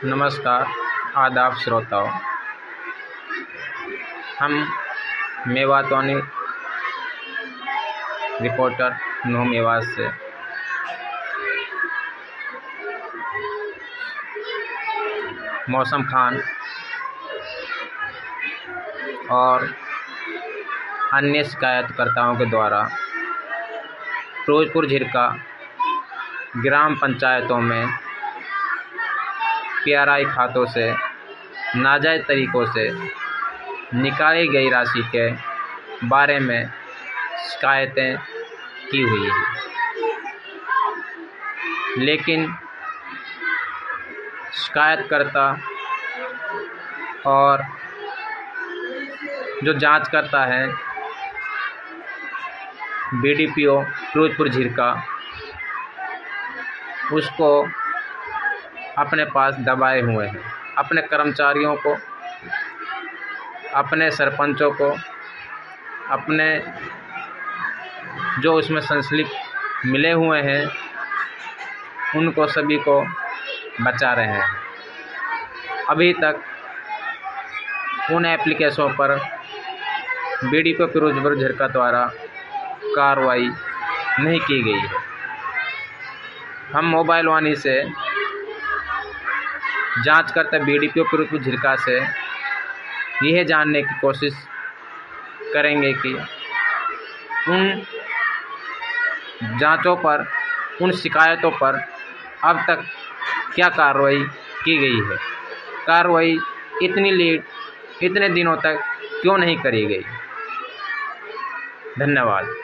नमस्कार, आदाब श्रोताओं। हम मेवातौनी रिपोर्टर न्यू मेवात से मौसम खान और अन्य शिकायतकर्ताओं के द्वारा फिरोजपुर झिरका ग्राम पंचायतों में पीआरआई खातों से नाजायज़ तरीक़ों से निकाली गई राशि के बारे में शिकायतें की हुई हैं, लेकिन शिकायतकर्ता और जो जांच करता है बीडीपीओ फिरोजपुर झिरका उसको अपने पास दबाए हुए हैं। अपने कर्मचारियों को, अपने सरपंचों को, अपने जो उसमें संश्लिष्ट मिले हुए हैं उनको सभी को बचा रहे हैं। अभी तक उन एप्लीकेशनों पर बीडीपीओ फिरोजपुर झिरका द्वारा कार्रवाई नहीं की गई है। हम मोबाइल वाणी से जांच करते बीडीपीओ फिरोजपुर झिरका से यह जानने की कोशिश करेंगे कि उन जांचों पर, उन शिकायतों पर अब तक क्या कार्रवाई की गई है। कार्रवाई इतनी लेट, इतने दिनों तक क्यों नहीं करी गई। धन्यवाद।